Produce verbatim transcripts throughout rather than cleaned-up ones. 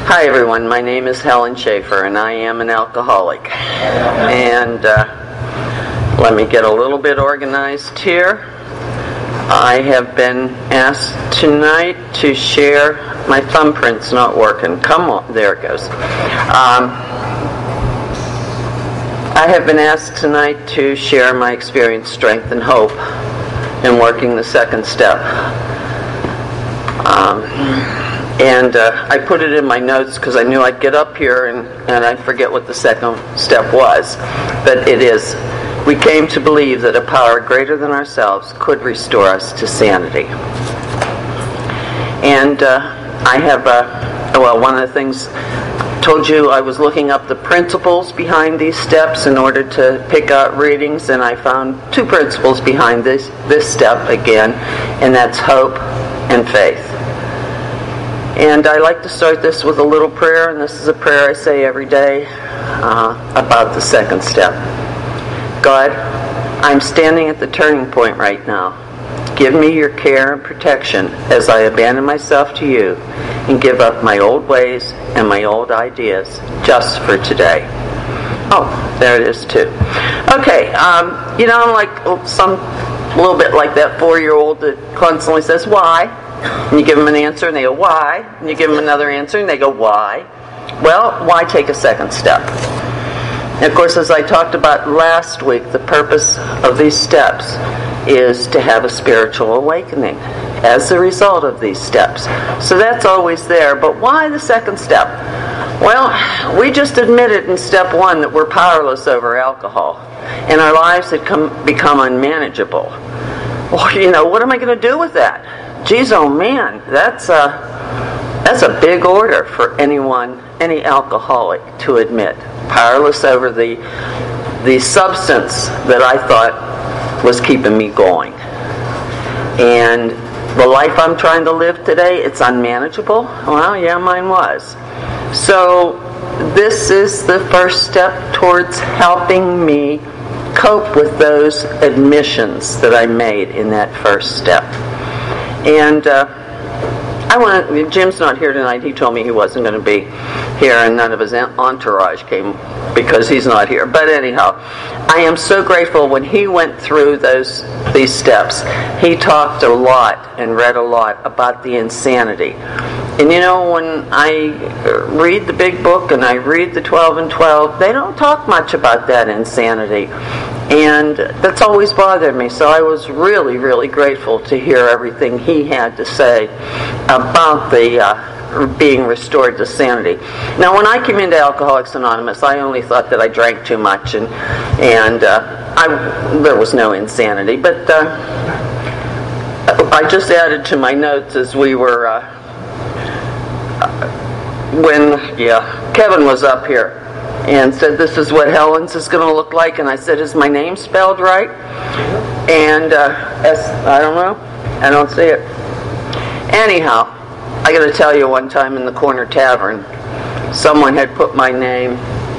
Hi everyone, my name is Helen Schaefer and I am an alcoholic. And uh, let me get a little bit organized here. I have been asked tonight to share, my thumbprint's not working, come on, there it goes. Um, I have been asked tonight to share my experience, strength, and hope in working the second step. Um, and uh, I put it in my notes because I knew I'd get up here and, and I'd forget what the second step was. But it is, we came to believe that a power greater than ourselves could restore us to sanity. And uh, I have, uh, well, one of the things I told you, I was looking up the principles behind these steps in order to pick out readings, and I found two principles behind this, this step again, and that's hope and faith. And I like to start this with a little prayer, and this is a prayer I say every day uh, about the second step. God, I'm standing at the turning point right now. Give me your care and protection as I abandon myself to you and give up my old ways and my old ideas just for today. Oh, there it is too. Okay, um, you know, I'm like some, a little bit like that four-year-old that constantly says, why? And you give them an answer and they go, why? And you give them another answer and they go, why? Well, why take a second step? And of course, as I talked about last week, the purpose of these steps is to have a spiritual awakening as a result of these steps. So that's always there. But why the second step? Well, we just admitted in step one that we're powerless over alcohol, and our lives had come, become unmanageable. Well, you know, what am I going to do with that? Geez, oh man, that's a, that's a big order for anyone, any alcoholic to admit. Powerless over the, the substance that I thought was keeping me going. And the life I'm trying to live today, it's unmanageable. Well, yeah, mine was. So this is the first step towards helping me cope with those admissions that I made in that first step. And uh, I want. Jim's not here tonight. He told me he wasn't going to be here, and none of his entourage came because he's not here. But anyhow, I am so grateful when he went through those these steps. He talked a lot and read a lot about the insanity. And you know, when I read the big book and I read the twelve and twelve, they don't talk much about that insanity. And that's always bothered me. So I was really, really grateful to hear everything he had to say about the uh, being restored to sanity. Now, when I came into Alcoholics Anonymous, I only thought that I drank too much, and and uh, I there was no insanity. But uh, I just added to my notes as we were uh, when yeah Kevin was up here and said, this is what Helen's is going to look like. And I said, is my name spelled right? And uh, S, I don't know. I don't see it. Anyhow, I got to tell you, one time in the Corner Tavern, someone had put my name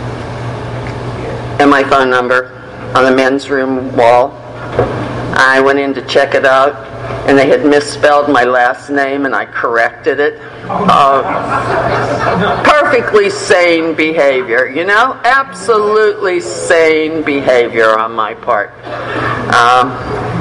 and my phone number on the men's room wall. I went in to check it out, and they had misspelled my last name, and I corrected it. Uh, perfectly sane behavior, you know? Absolutely sane behavior on my part. Um,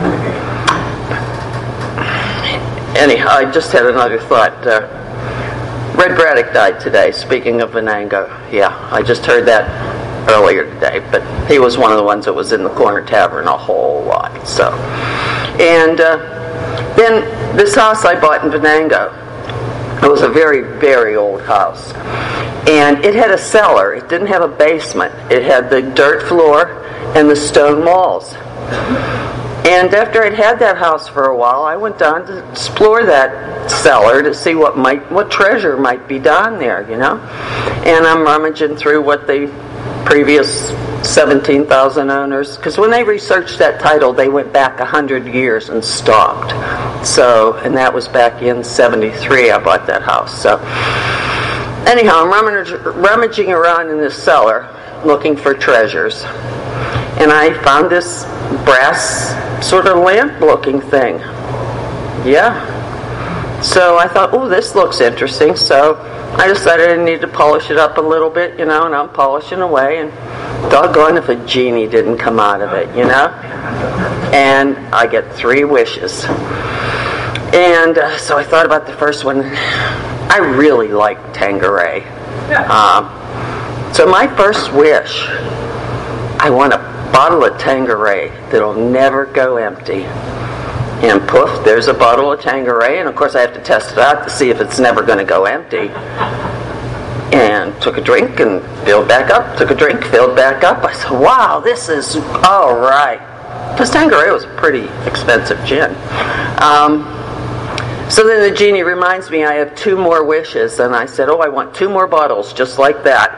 anyhow, I just had another thought. Uh, Red Braddock died today, speaking of Venango. Yeah, I just heard that earlier today, but he was one of the ones that was in the Corner Tavern a whole lot. So, and uh, then this house I bought in Venango, it was a very, very old house. And it had a cellar. It didn't have a basement. It had the dirt floor and the stone walls. And after I'd had that house for a while, I went down to explore that cellar to see what might, what treasure might be down there, you know. And I'm rummaging through what the previous seventeen thousand owners, because when they researched that title, they went back one hundred years and stopped. So, and that was back in seventy-three I bought that house. So, anyhow, I'm rummaging, rummaging around in this cellar looking for treasures. And I found this brass sort of lamp looking thing. Yeah. So I thought, oh, this looks interesting. So I decided I needed to polish it up a little bit, you know, and I'm polishing away, and doggone if a genie didn't come out of it, you know. And I get three wishes. And uh, so I thought about the first one. I really like Tanqueray. Um, so my first wish, I want a bottle of Tanqueray that'll never go empty. And poof, there's a bottle of Tanqueray, and of course I have to test it out to see if it's never going to go empty. And took a drink and filled back up, took a drink, filled back up. I said, wow, this is all right. Because Tanqueray was a pretty expensive gin. Um, so then the genie reminds me I have two more wishes, and I said, oh, I want two more bottles just like that.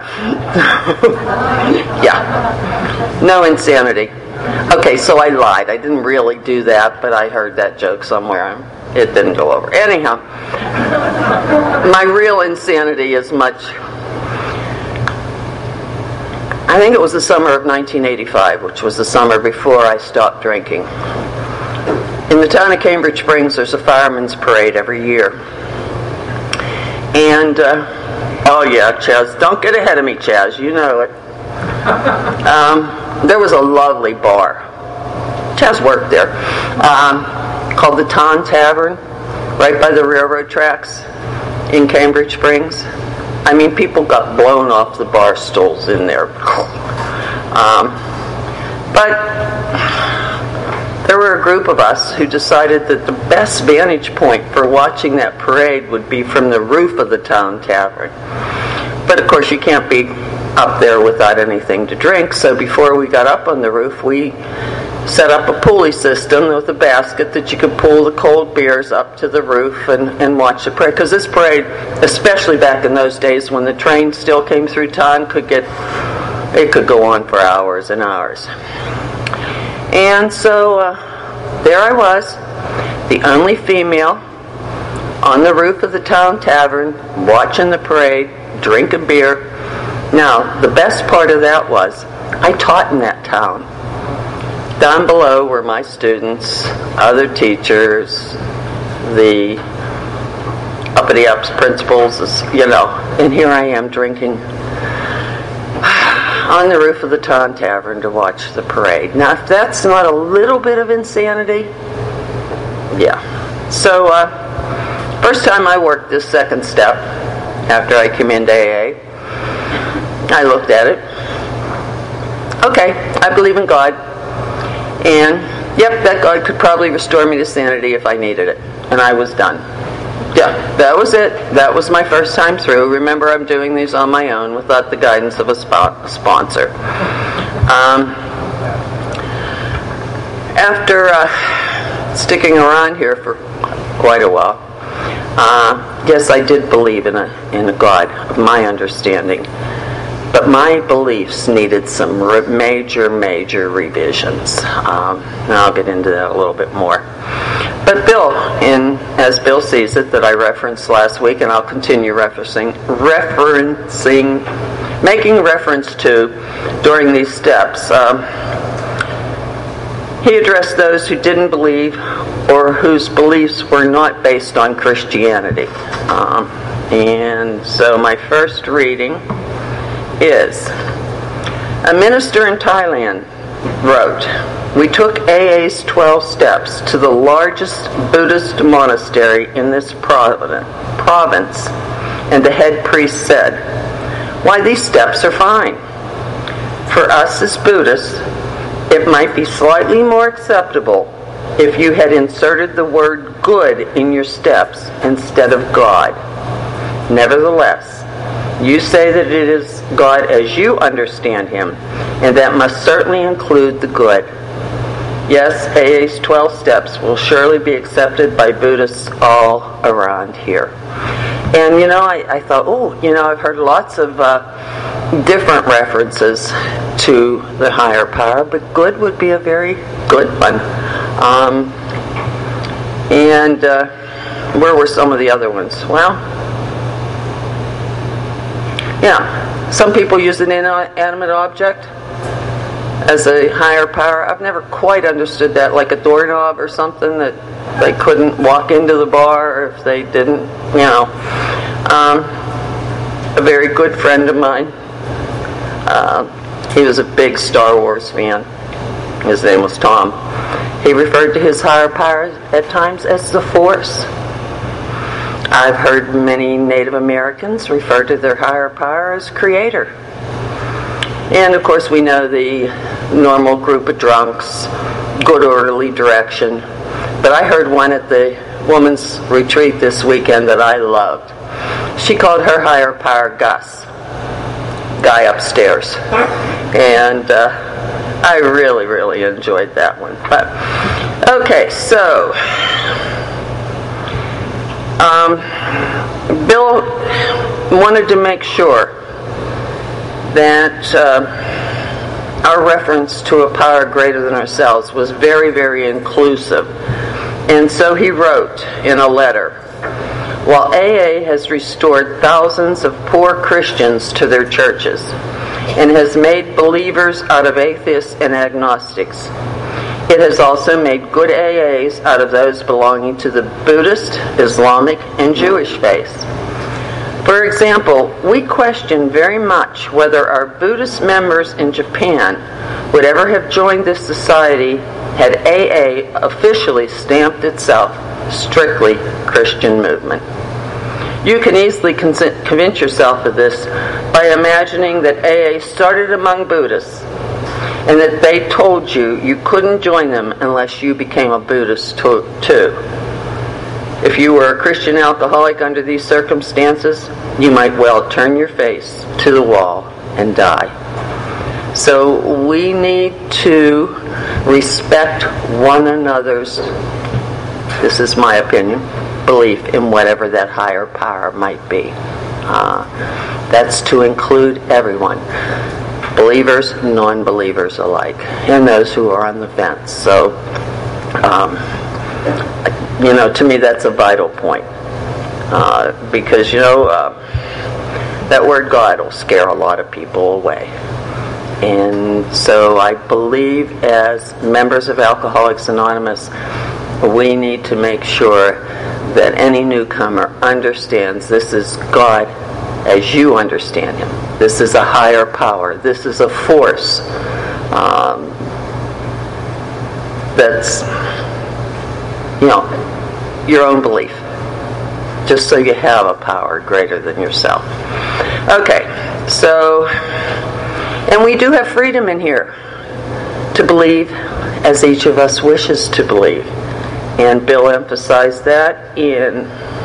Yeah. No insanity. Okay, so I lied. I didn't really do that, but I heard that joke somewhere. It didn't go over. Anyhow, my real insanity is much... I think it was the summer of nineteen eighty-five, which was the summer before I stopped drinking. In the town of Cambridge Springs, there's a fireman's parade every year. And, uh, oh yeah, Chaz, don't get ahead of me, Chaz, you know it. Um, there was a lovely bar. Chaz worked there. Um, called the Town Tavern, right by the railroad tracks in Cambridge Springs. I mean, people got blown off the bar stools in there. Um, but there were a group of us who decided that the best vantage point for watching that parade would be from the roof of the Town Tavern. But of course, you can't be up there without anything to drink, so before we got up on the roof, we set up a pulley system with a basket that you could pull the cold beers up to the roof and, and watch the parade. Because this parade, especially back in those days when the train still came through town, could get, it could go on for hours and hours. And so uh, there I was, the only female on the roof of the Town Tavern, watching the parade, drinking beer. Now, the best part of that was, I taught in that town. Down below were my students, other teachers, the uppity-ups principals, you know, and here I am drinking on the roof of the Town Tavern to watch the parade. Now, if that's not a little bit of insanity, yeah. So, uh, first time I worked this second step, after I came into A A, I looked at it. Okay, I believe in God. And, yep, that God could probably restore me to sanity if I needed it. And I was done. Yeah, that was it. That was my first time through. Remember, I'm doing these on my own without the guidance of a, spo- a sponsor. Um, after uh, sticking around here for quite a while, uh, yes, I did believe in a, in a God of my understanding. But my beliefs needed some re- major, major revisions. Um, and I'll get into that a little bit more. But Bill, in As Bill Sees It, that I referenced last week, and I'll continue referencing, referencing, making reference to during these steps, um, he addressed those who didn't believe or whose beliefs were not based on Christianity. Um, and so my first reading is, a minister in Thailand wrote, we took A A's twelve steps to the largest Buddhist monastery in this province, and the head priest said, why, these steps are fine. For us as Buddhists, it might be slightly more acceptable if you had inserted the word good in your steps instead of God. Nevertheless, you say that it is God as you understand Him, and that must certainly include the good. Yes, A A's twelve steps will surely be accepted by Buddhists all around here. And, you know, I, I thought, oh, you know, I've heard lots of uh, different references to the higher power, but good would be a very good one. Um, and uh, where were some of the other ones? Well, yeah, some people use an inanimate object. as a higher power. I've never quite understood that, like a doorknob or something that they couldn't walk into the bar if they didn't, you know. Um, a very good friend of mine, uh, he was a big Star Wars fan. His name was Tom. He referred to his higher power at times as the Force. I've heard many Native Americans refer to their higher power as Creator. And of course we know the normal group of drunks, good orderly direction. But I heard one at the women's retreat this weekend that I loved. She called her higher power Gus, guy upstairs. And uh, I really, really enjoyed that one. But okay, so um, Bill wanted to make sure that uh, our reference to a power greater than ourselves was very, very inclusive. And so he wrote in a letter, while A A has restored thousands of poor Christians to their churches and has made believers out of atheists and agnostics, it has also made good A As out of those belonging to the Buddhist, Islamic, and Jewish faiths. For example, we question very much whether our Buddhist members in Japan would ever have joined this society had A A officially stamped itself strictly Christian movement. You can easily convince yourself of this by imagining that A A started among Buddhists and that they told you you couldn't join them unless you became a Buddhist too. If you were a Christian alcoholic under these circumstances, you might well turn your face to the wall and die. So we need to respect one another's, this is my opinion, belief in whatever that higher power might be. Uh, that's to include everyone, believers, non-believers alike, and those who are on the fence. So, um, you know, to me that's a vital point. Uh, because, you know, uh, that word God will scare a lot of people away. And so I believe as members of Alcoholics Anonymous, we need to make sure that any newcomer understands this is God as you understand Him. This is a higher power. This is a force um, that's, you know, your own belief. Just so you have a power greater than yourself. Okay, so, and we do have freedom in here to believe as each of us wishes to believe. And Bill emphasized that in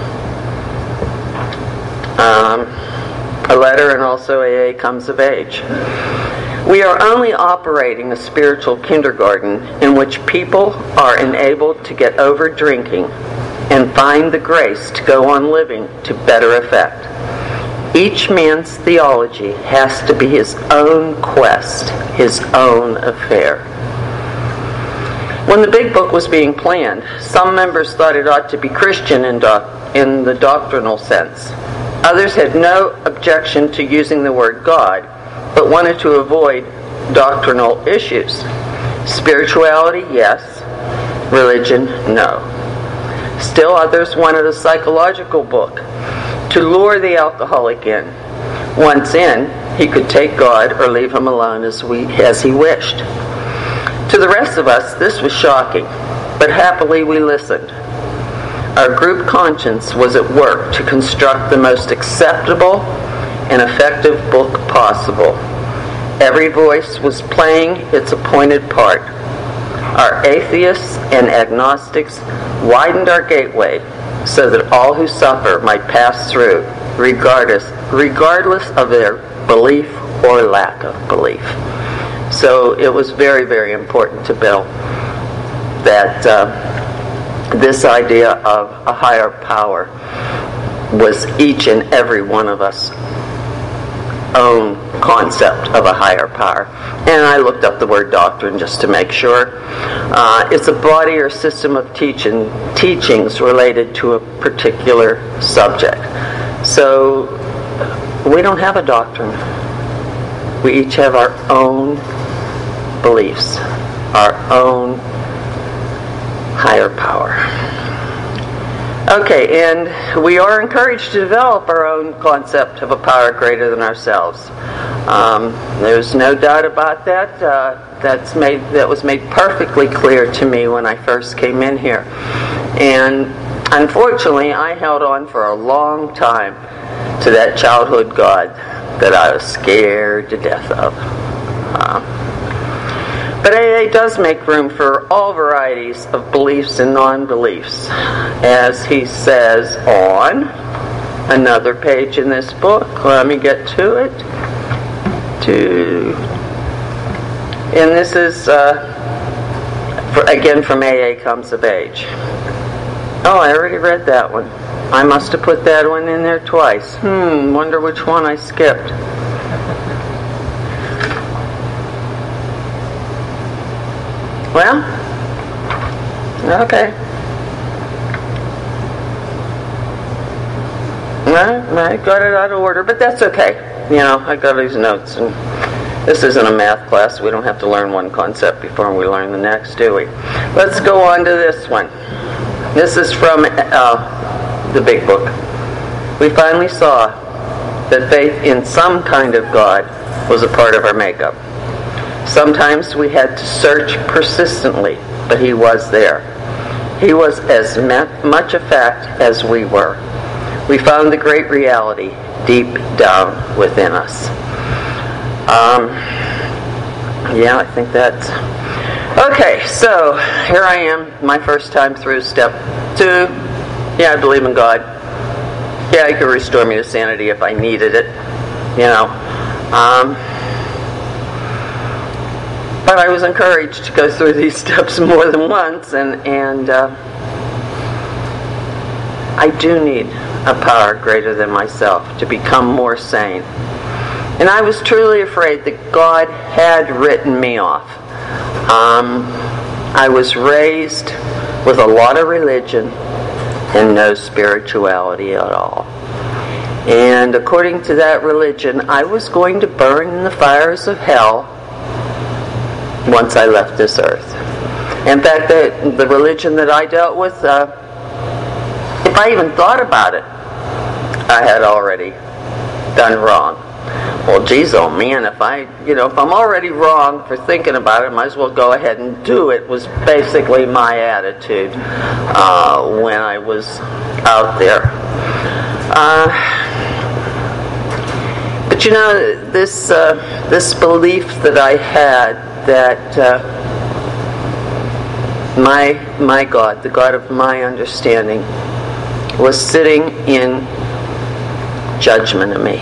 um, a letter, and also A A Comes of Age. We are only operating a spiritual kindergarten in which people are enabled to get over drinking and find the grace to go on living to better effect. Each man's theology has to be his own quest, his own affair. When the Big Book was being planned, some members thought it ought to be Christian in, doc- in the doctrinal sense. Others had no objection to using the word God, but wanted to avoid doctrinal issues. Spirituality, yes. Religion, no. Still others wanted a psychological book to lure the alcoholic in. Once in, he could take God or leave him alone as, we, as he wished. To the rest of us, this was shocking, but happily we listened. Our group conscience was at work to construct the most acceptable and effective book possible. Every voice was playing its appointed part. Our atheists and agnostics widened our gateway so that all who suffer might pass through, regardless, regardless of their belief or lack of belief. So it was very, very important to Bill that uh, this idea of a higher power was each and every one of us own concept of a higher power. And I looked up the word doctrine just to make sure. Uh, it's a body or system of teaching, teachings related to a particular subject. So we don't have a doctrine. We each have our own beliefs, our own higher power. Okay, and we are encouraged to develop our own concept of a power greater than ourselves. Um, there's no doubt about that. Uh, that's made that was made perfectly clear to me when I first came in here. And unfortunately, I held on for a long time to that childhood God that I was scared to death of. Uh, But A A does make room for all varieties of beliefs and non-beliefs, as he says on another page in this book. Let me get to it. To, and this is, uh, for, again, from A A Comes of Age. Oh, I already read that one. I must have put that one in there twice. Hmm, wonder which one I skipped. Well, okay. I got it out of order, but that's okay. You know, I got these notes, and this isn't a math class. We don't have to learn one concept before we learn the next, do we? Let's go on to this one. This is from uh, the big book. We finally saw that faith in some kind of God was a part of our makeup. Sometimes we had to search persistently, but he was there. He was as much a fact as we were. We found the great reality deep down within us. Um, yeah, I think that's... Okay, so here I am, my first time through step two. Yeah, I believe in God. Yeah, he could restore me to sanity if I needed it. You know. Um... But I was encouraged to go through these steps more than once, and, and uh, I do need a power greater than myself to become more sane. And I was truly afraid that God had written me off. Um, I was raised with a lot of religion and no spirituality at all. And according to that religion, I was going to burn in the fires of hell once I left this earth. In fact, the, the religion that I dealt with, uh, if I even thought about it, I had already done wrong. Well, geez, oh man, if I, you know, if I'm already wrong for thinking about it, I might as well go ahead and do it, was basically my attitude uh, when I was out there. Uh, but you know, this uh, this belief that I had that uh, my my God, the God of my understanding, was sitting in judgment of me.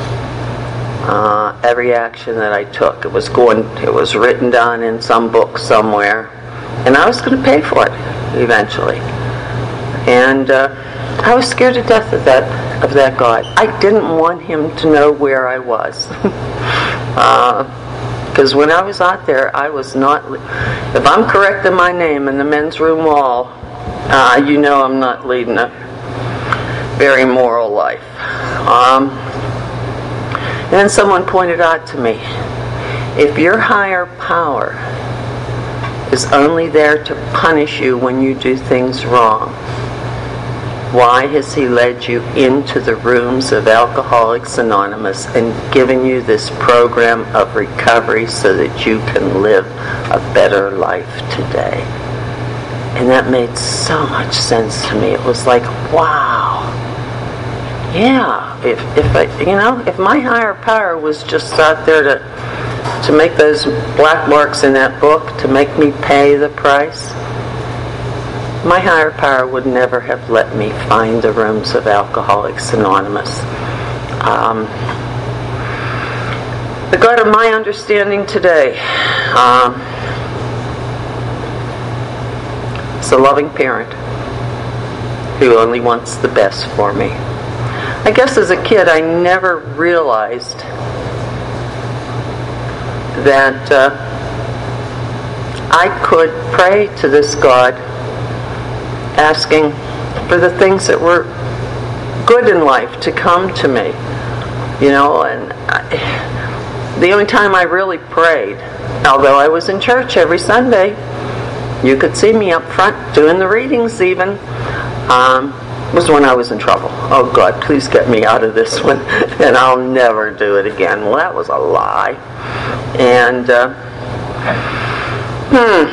Uh, every action that I took, it was going, it was written down in some book somewhere, and I was going to pay for it eventually. And uh, I was scared to death of that of that God. I didn't want him to know where I was. uh, Because when I was out there, I was not... If I'm correct in my name in the men's room wall, uh, you know I'm not leading a very moral life. Um, and then someone pointed out to me, if your higher power is only there to punish you when you do things wrong, why has he led you into the rooms of Alcoholics Anonymous and given you this program of recovery so that you can live a better life today? And that made so much sense to me. It was like, wow. Yeah, if if I, you know, if my higher power was just out there to to make those black marks in that book, to make me pay the price, my higher power would never have let me find the rooms of Alcoholics Anonymous. Um, the God of my understanding today um, is a loving parent who only wants the best for me. I guess as a kid I never realized that uh, I could pray to this God asking for the things that were good in life to come to me, you know, and I, the only time I really prayed, although I was in church every Sunday, you could see me up front doing the readings even, um, was when I was in trouble. Oh God, please get me out of this one, and I'll never do it again. Well, that was a lie. And, uh, hmm.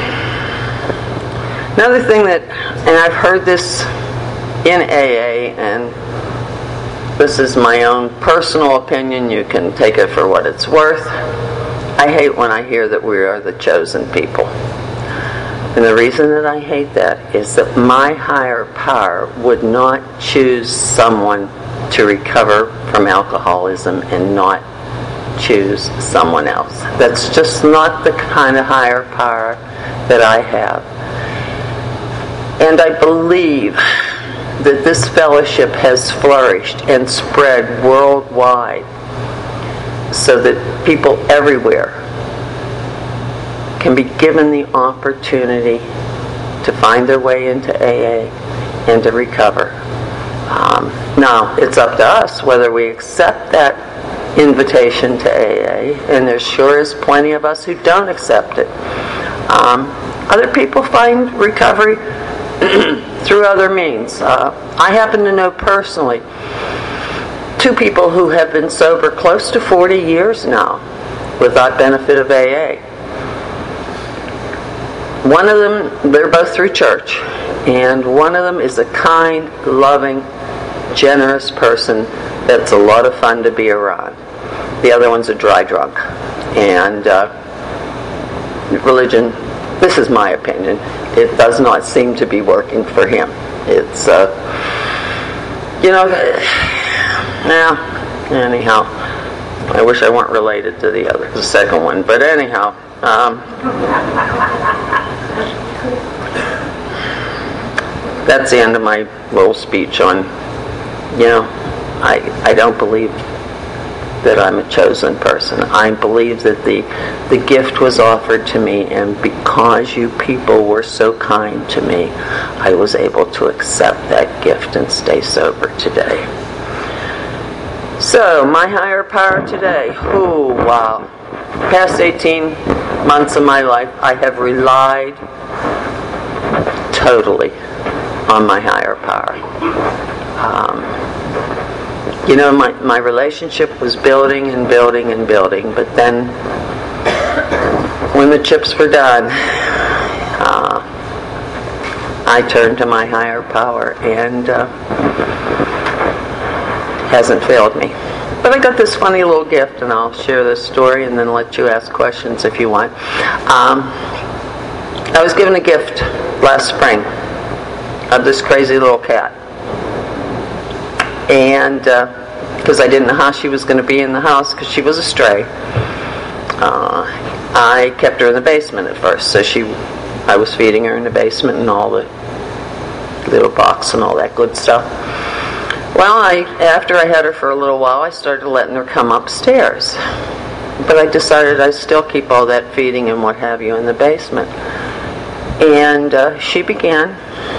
Another thing that, and I've heard this in A A, and this is my own personal opinion, you can take it for what it's worth. I hate when I hear that we are the chosen people. And the reason that I hate that is that my higher power would not choose someone to recover from alcoholism and not choose someone else. That's just not the kind of higher power that I have. And I believe that this fellowship has flourished and spread worldwide so that people everywhere can be given the opportunity to find their way into A A and to recover. Um, now, it's up to us whether we accept that invitation to A A, and there sure is plenty of us who don't accept it. Um, other people find recovery through other means. Uh, I happen to know personally two people who have been sober close to forty years now without benefit of A A. One of them, they're both through church, and one of them is a kind, loving, generous person that's a lot of fun to be around. The other one's a dry drunk. And uh, religion, this is my opinion, it does not seem to be working for him. It's, uh, you know, now, anyhow, I wish I weren't related to the other, the second one, but anyhow, um, that's the end of my little speech on, you know, I, I don't believe that I'm a chosen person. I believe that the the gift was offered to me, and because you people were so kind to me, I was able to accept that gift and stay sober today. So, my higher power today, oh wow. Past eighteen months of my life, I have relied totally on my higher power. Um, you know, my, my relationship was building and building and building, but then when the chips were done, uh, I turned to my higher power, and uh, hasn't failed me. But I got this funny little gift, and I'll share this story and then let you ask questions if you want. Um, I was given a gift last spring of this crazy little cat. And because uh, I didn't know how she was going to be in the house because she was a stray, uh, I kept her in the basement at first. So she, I was feeding her in the basement and all the little box and all that good stuff. Well, I after I had her for a little while, I started letting her come upstairs. But I decided I'd still keep all that feeding and what have you in the basement. And uh, she began,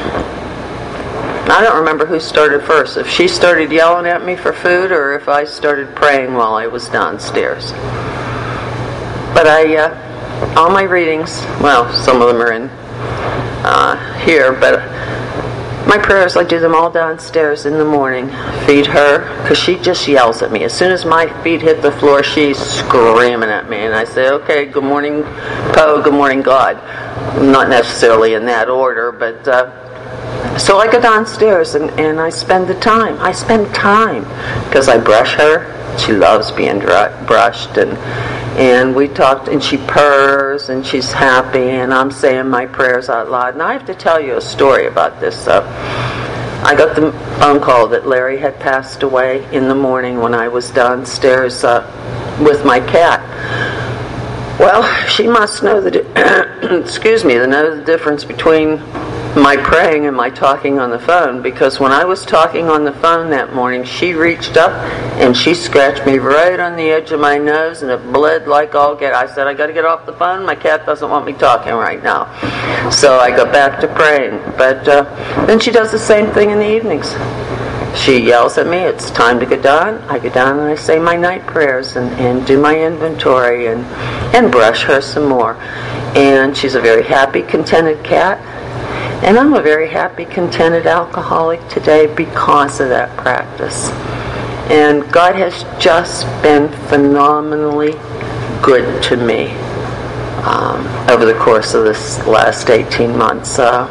I don't remember who started first, if she started yelling at me for food or if I started praying while I was downstairs. But I, uh, all my readings, well, some of them are in uh, here, but my prayers, I do them all downstairs in the morning. Feed her, because she just yells at me. As soon as my feet hit the floor, she's screaming at me. And I say, okay, good morning, Poe, good morning, God. Not necessarily in that order, but... Uh, so I go downstairs and, and I spend the time. I spend time, because I brush her. She loves being dr- brushed. And, and we talked, and she purrs, and she's happy, and I'm saying my prayers out loud. And I have to tell you a story about this. So I got the phone call that Larry had passed away in the morning when I was downstairs uh, with my cat. Well, she must know the di- excuse me, to know the difference between my praying and my talking on the phone, because when I was talking on the phone that morning, she reached up and she scratched me right on the edge of my nose, and it bled like all get. I said, I got to get off the phone. My cat doesn't want me talking right now. So I got back to praying. But uh, then she does the same thing in the evenings. she yells at me, it's time to go down. I go down and I say my night prayers and, and do my inventory and, and brush her some more. And she's a very happy, contented cat. And I'm a very happy, contented alcoholic today because of that practice. And God has just been phenomenally good to me um, over the course of this last eighteen months. Uh,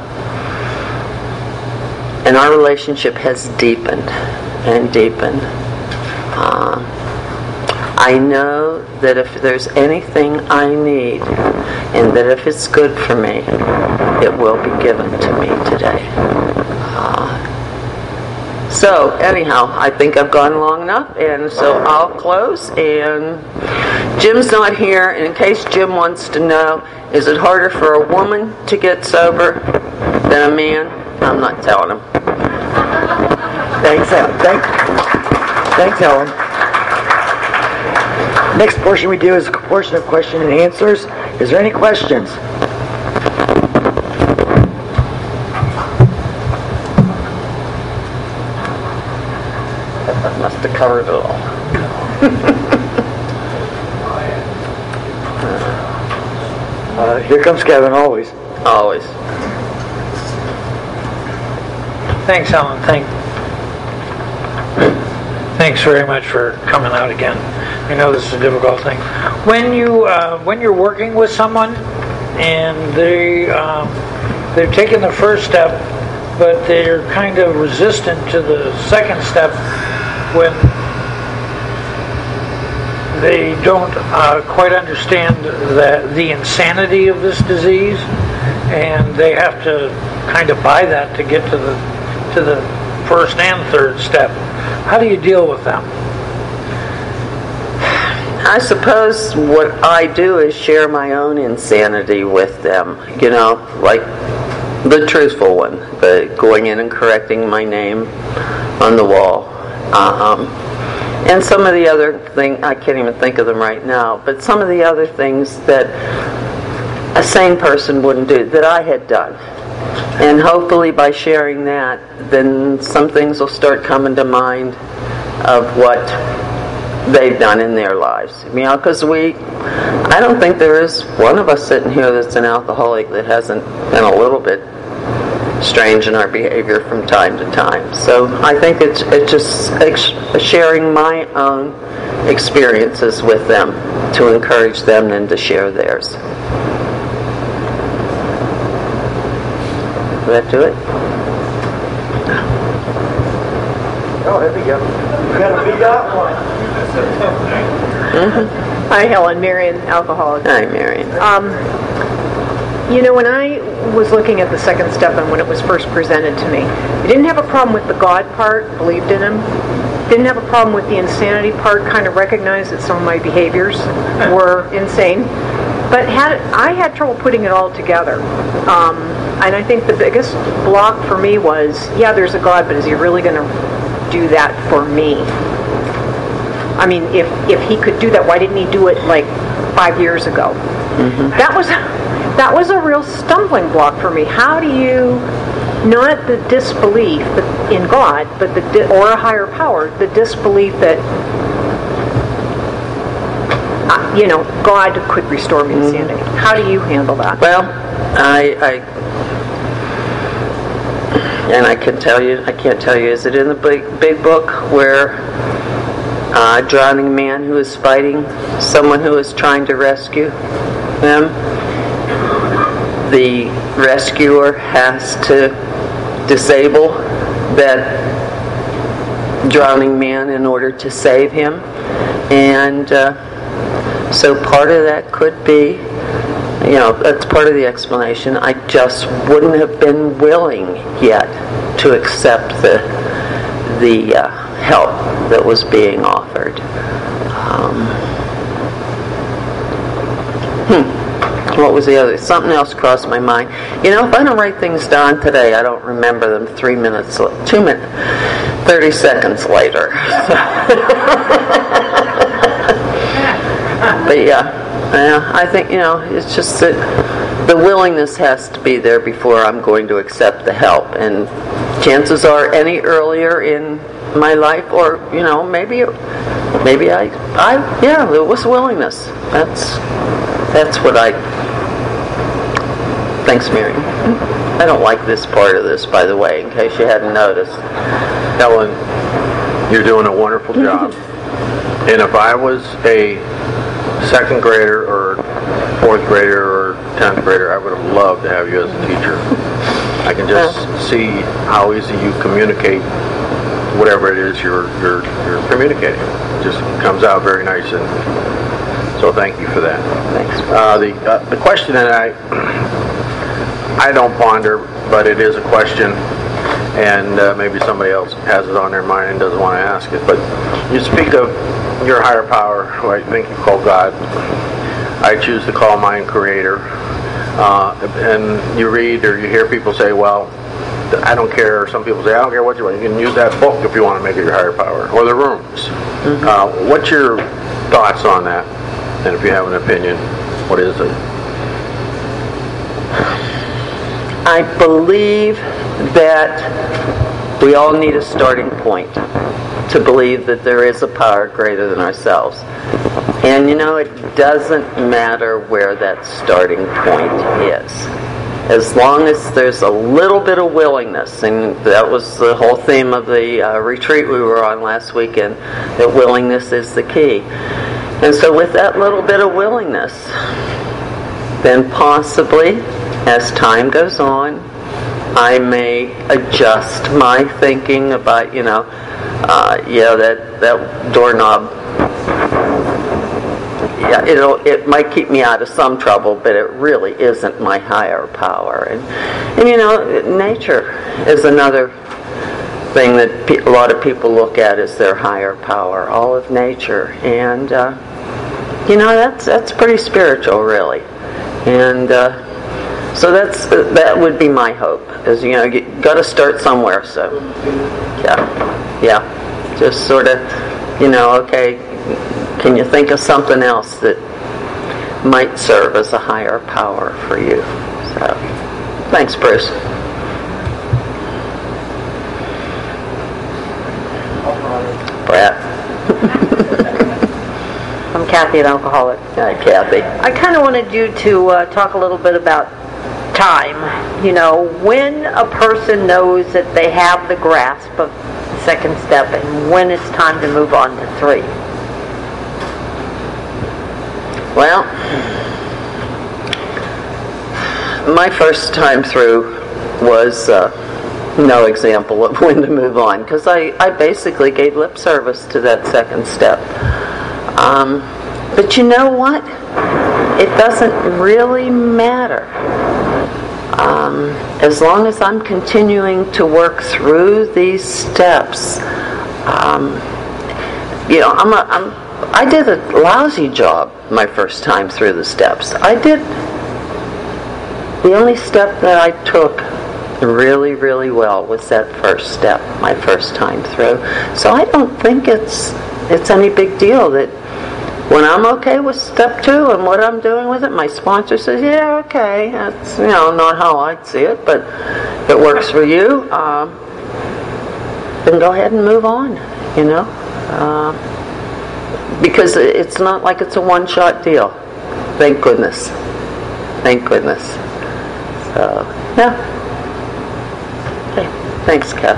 and our relationship has deepened and deepened. Uh, I know that if there's anything I need, and that if it's good for me, it will be given to me today. Uh, so, anyhow, I think I've gone long enough, and so I'll close. And Jim's not here, and in case Jim wants to know, is it harder for a woman to get sober than a man? I'm not telling him. Thanks, Helen. Thanks, Thanks, Helen. Next portion we do is a portion of question and answers. Is there any questions? That must have covered it all. uh, here comes Kevin, always. Always. Thanks, Helen. Thank, thanks very much for coming out again. I know this is a difficult thing. When you uh, when you're working with someone and they um, they've taken the first step, but they're kind of resistant to the second step when they don't uh, quite understand the the insanity of this disease, and they have to kind of buy that to get to the to the first and third step. How do you deal with them? I suppose what I do is share my own insanity with them. You know, like the truthful one, the going in and correcting my name on the wall. Um, and some of the other things, I can't even think of them right now, but some of the other things that a sane person wouldn't do, that I had done. And hopefully by sharing that, then some things will start coming to mind of what they've done in their lives. You know, because we, I don't think there is one of us sitting here that's an alcoholic that hasn't been a little bit strange in our behavior from time to time. So I think it's it's just ex- sharing my own experiences with them to encourage them and to share theirs. Will that do it? Oh, there we go. You got a big got one. Mm-hmm. Hi, Helen. Marion, alcoholic. Hi, Marion. Um, you know, when I was looking at the second step and when it was first presented to me, I didn't have a problem with the God part, believed in Him. Didn't have a problem with the insanity part, kind of recognized that some of my behaviors were insane. But had I had trouble putting it all together. Um, and I think the biggest block for me was, yeah, there's a God, but is He really going to do that for me? I mean, if if He could do that, why didn't He do it like five years ago? Mm-hmm. That was that was a real stumbling block for me. How do you, not the disbelief in God, but the di- or a higher power, the disbelief that uh, you know God could restore me to sanity. Mm-hmm. How do you handle that? Well, I, I and I can tell you, I can't tell you. Is it in the big big book where? Uh, a drowning man who is fighting someone who is trying to rescue them. The rescuer has to disable that drowning man in order to save him. And uh, so part of that could be, you know, that's part of the explanation. I just wouldn't have been willing yet to accept the the uh, help that was being offered. Um, hmm. What was the other? Something else crossed my mind. You know, if I don't write things down today, I don't remember them three minutes, two minutes, thirty seconds later. But yeah, yeah, I think, you know, it's just that the willingness has to be there before I'm going to accept the help. And chances are any earlier in my life, or you know, maybe, maybe I, I, yeah, there was willingness. That's, that's what I. Thanks, Mary. I don't like this part of this, by the way, in case you hadn't noticed. Ellen, you're doing a wonderful job. And if I was a second grader or fourth grader or tenth grader, I would have loved to have you as a teacher. I can just see how easy you communicate whatever it is you're you're, you're communicating. It just comes out very nice, and so thank you for that. Thanks. Uh, the uh, the question that I I don't ponder, but it is a question, and uh, maybe somebody else has it on their mind and doesn't want to ask it. But you speak of your higher power, who I think you call God. I choose to call mine Creator. Uh, and you read or you hear people say, well, I don't care. Some people say, I don't care what you want. You can use that book if you want to make it your higher power, or the rooms. Mm-hmm. Uh, what's your thoughts on that? And if you have an opinion, what is it? I believe that we all need a starting point to believe that there is a power greater than ourselves. And you know, it doesn't matter where that starting point is. As long as there's a little bit of willingness, and that was the whole theme of the uh, retreat we were on last weekend, that willingness is the key. And so with that little bit of willingness, then possibly, as time goes on, I may adjust my thinking about, you know, uh, yeah, that, that doorknob, yeah, it'll, it might keep me out of some trouble, but it really isn't my higher power. And, and you know, nature is another thing that pe- a lot of people look at as their higher power, all of nature. And, uh, you know, that's that's pretty spiritual, really. And uh, so that's that would be my hope, is, you know, you got to start somewhere. So, yeah, yeah, just sort of, you know, okay, can you think of something else that might serve as a higher power for you? So, thanks, Bruce. Brett. I'm Kathy, an alcoholic. Hi, Kathy. I kind of wanted you to uh, talk a little bit about time. You know, when a person knows that they have the grasp of the second step, and when it's time to move on to three. Well, my first time through was uh, no example of when to move on, because I, I basically gave lip service to that second step. Um, but you know what? It doesn't really matter. Um, as long as I'm continuing to work through these steps, um, you know, I'm a, I'm I did a lousy job my first time through the steps. I did. The only step that I took really, really well was that first step, my first time through. So I don't think it's it's any big deal that when I'm okay with step two and what I'm doing with it, my sponsor says, yeah, okay, that's, you know, not how I'd see it, but if it works for you, um, then go ahead and move on, you know. Uh, Because it's not like it's a one-shot deal. Thank goodness. Thank goodness. So, yeah. Okay. Thanks, Kath.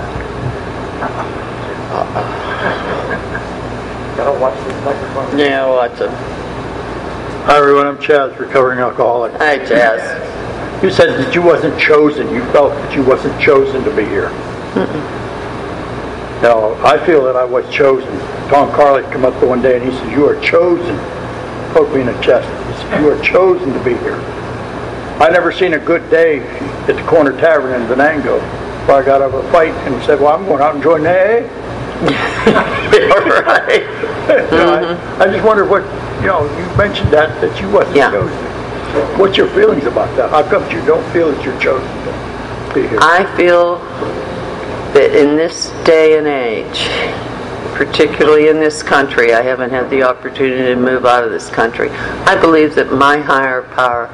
Gotta watch this microphone. Yeah, watch it. Hi everyone, I'm Chaz, recovering alcoholic. Hi, Jazz. You said that you wasn't chosen. You felt that you wasn't chosen to be here. Mm-mm. Now, I feel that I was chosen. Tom Carley came up there one day and he said, you are chosen. Poked me in the chest. He said, you are chosen to be here. I never seen a good day at the Corner Tavern in Venango where I got out of a fight and he said, well, I'm going out and join A A. You're right. Mm-hmm. I, I just wonder what, you know, you mentioned that, that you wasn't Yeah. chosen. What's your feelings about that? How come you don't feel that you're chosen to be here? I feel that in this day and age, particularly in this country, I haven't had the opportunity to move out of this country. I believe that my higher power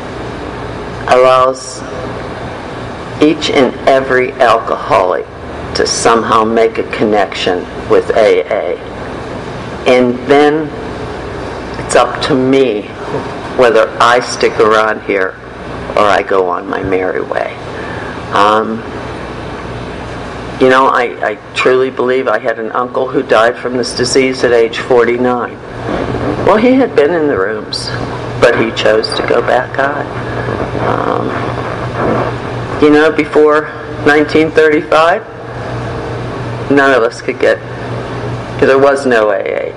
allows each and every alcoholic to somehow make a connection with A A. And then it's up to me whether I stick around here or I go on my merry way. Um, you know, I, I truly believe I had an uncle who died from this disease at age forty-nine. Well, he had been in the rooms, but he chose to go back out. Um, you know, before nineteen thirty-five, none of us could get, there was no A A.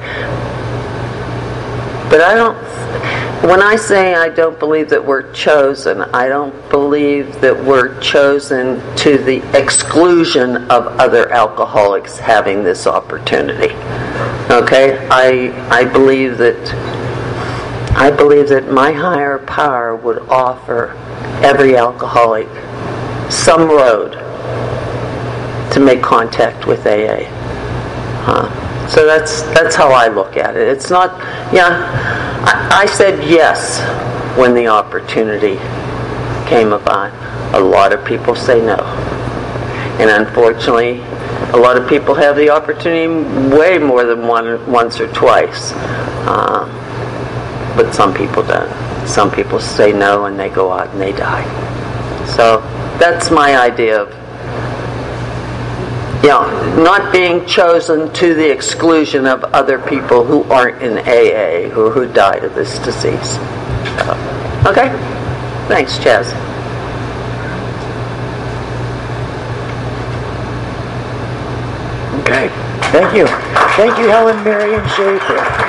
But I don't, when I say I don't believe that we're chosen, I don't believe that we're chosen to the exclusion of other alcoholics having this opportunity. Okay? I I believe that I believe that my higher power would offer every alcoholic some road to make contact with A A. Huh. So that's that's how I look at it. It's not, yeah, I, I said yes when the opportunity came about. A lot of people say no. And unfortunately, a lot of people have the opportunity way more than one, once or twice. Um, but some people don't. Some people say no and they go out and they die. So that's my idea of, you know, not being chosen to the exclusion of other people who aren't in A A, who, who died of this disease. So, okay? Thanks, Chaz. Okay. Thank you. Thank you, Helen, Mary, and Schaefer.